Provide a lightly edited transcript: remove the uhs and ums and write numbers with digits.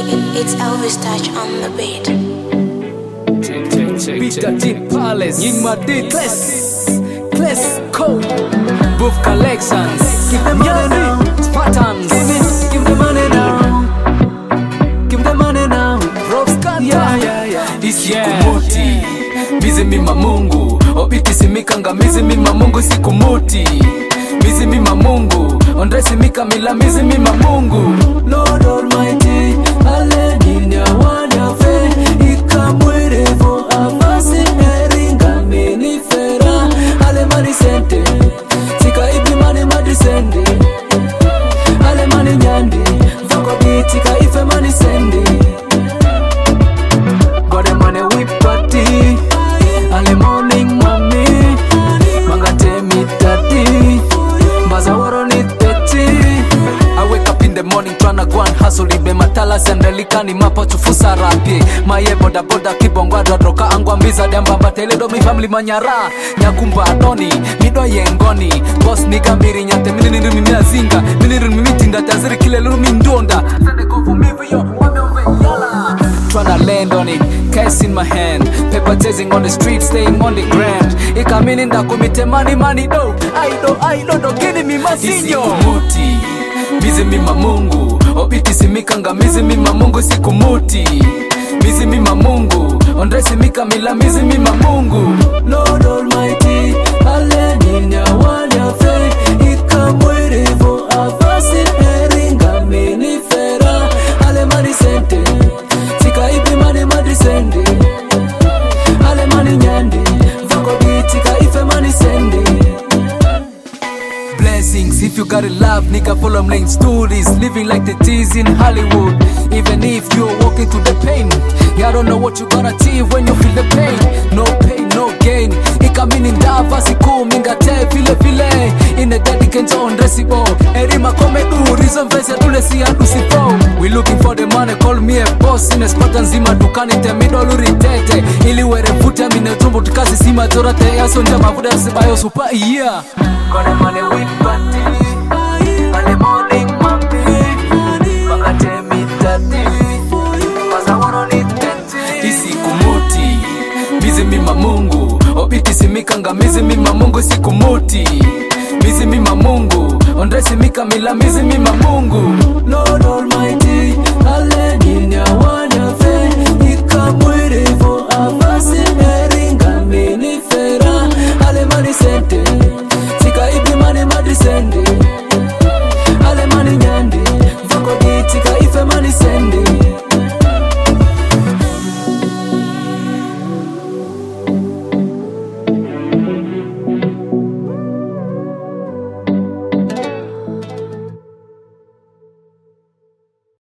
It's Elvis touch on the beat. Peter T Palace, Yingma D Class Code, Booth Collections, give them money now, Spartans, give them money now, give them money now, Robscata, yeah. Isikumuti, mizi mima Mungu, obiti simikanga mizi mima Mungu sikumuti, mizi mima Mungu, ondre simika mila mizi mima Mungu. Lord Almighty, aleninya wanyafe, ikamwerevo avasi eringa minifera, alemani sente, tika ipi mani madisende, alemani nyande, vako bitika ife mani sende. Gode mane wipati, ale morning mami, mangate mitati, mbaza waro ni teti. I wake up in the morning tryna go and hustle, ibe matala sendelika ni mapo chufusa rapi. Maye boda boda kibongwa droka angwa mbiza demba batele do mi family manyara. Nyakumba adoni, mido yengoni, boss niga mbiri nyate mininiru mimia zinga, mininiru mimitinda taziri kile luru mindonda. Sende kofu mivi yo, wame uve yala. Tryna land on it, cash in my hand, paper chasing on the street, staying on the ground. Ikamini nda kumite money do, I do gini mi masinyo. Isikumuti, mizi mima Mungu, obiti simikanga mizi mima Mungu sikumuti, mizi mima Mungu, ondre simika mila mizi mima Mungu. Lord Almighty, aleninya wanyafe, ikamwerevo avasi eringa minifera, alemani sente, tika ipi mani madisende, alemani nyande, vako bitika ife mani sende. Blessings, if you gotta love, nigga, follow lane stories, living like the T's in Hollywood. Even if you're walking through the pain, yeah, I don't know what you gonna achieve when you feel the pain. No pain, no gain. Ikamini ndava siku mingate file in the daddy kenjo on resibo. Erima komedu reason vese tule si andusipo. We looking for the money, call me a boss. In a spot nzima dukani temido luritete. Ili were futa mine tumbo tukasi sima jorate ya sonja mavuda sibayo super yeah. Got a money with party, ale morning mami, makate mitati, maza wano ni tete. Isikumuti, mizi mima Mungu, obiti simikanga mizi mima Mungu sikumuti, mizi mima Mungu, ondre simika mila mizi mima Mungu. Lord Almighty, ale ninya wa